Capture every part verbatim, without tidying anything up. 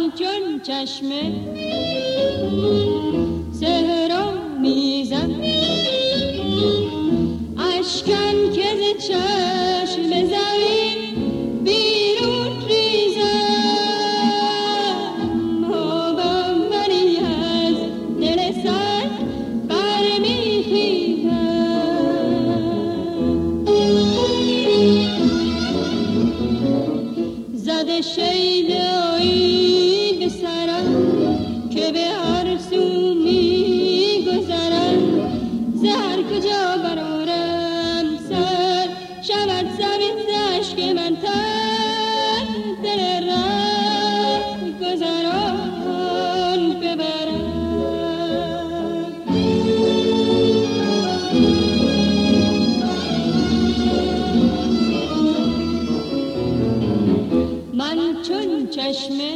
من چون چشمه صحرا میزم، اشکم که ز چشم زمین بیرون ریزم، آبم منی از دل سنگ برمیخیزم. زده شیدایی به سرم که به هر سو میگذرم، زهر کجا برارم سر شود زمین ز اشک من تر، دل ره گذران ببرم. من چون چشمه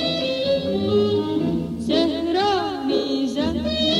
صحرا میزم،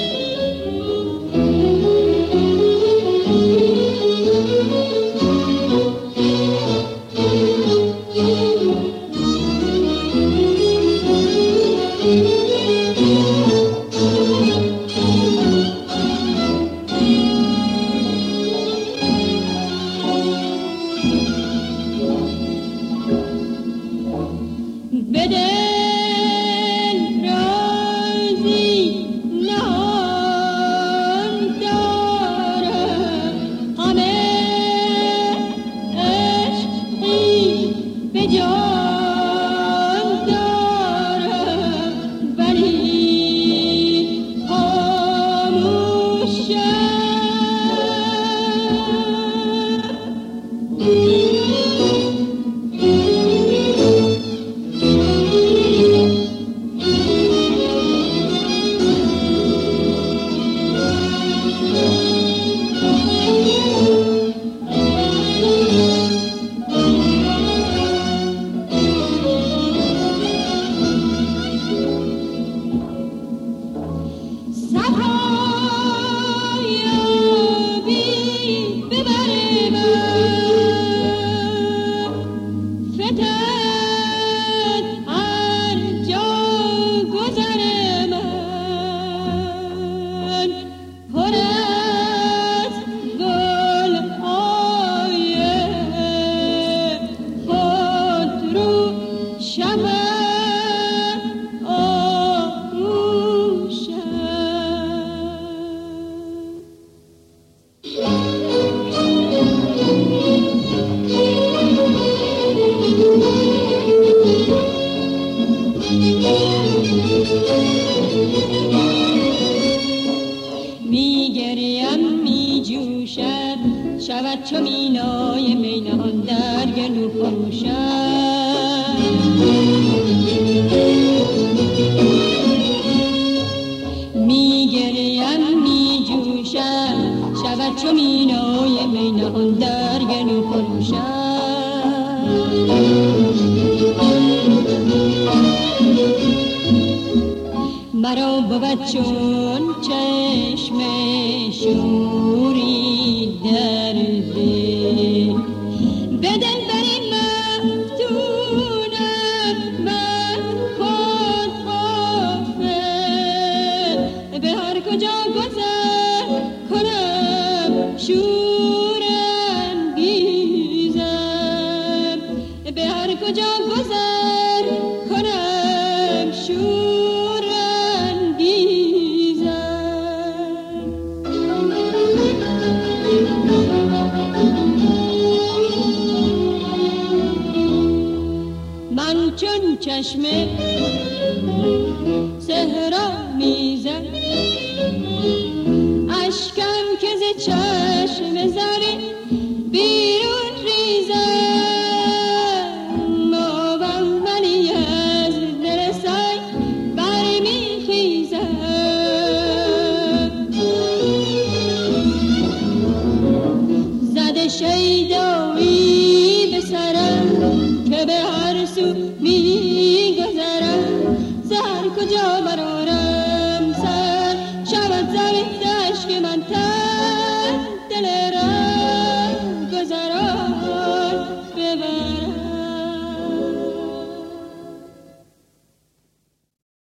میگریم میجوشد شود چو مینای می نهان در گلو فروشد. میگریم میجوشد شود چو مینای می نهان در گلو فروشد. مرا بود چون چشم شوری در دل، به دلبری مفتونم من خود غافل، به هر کجا گذر کنم شور انگیزم، به هر کجا گذر کنم شور. من چون چشمه صحرا میزم، اشکم که ز چشم زمین بیرون ریزم، آبم منی از دل سنگ برمیخیزم. زده شیده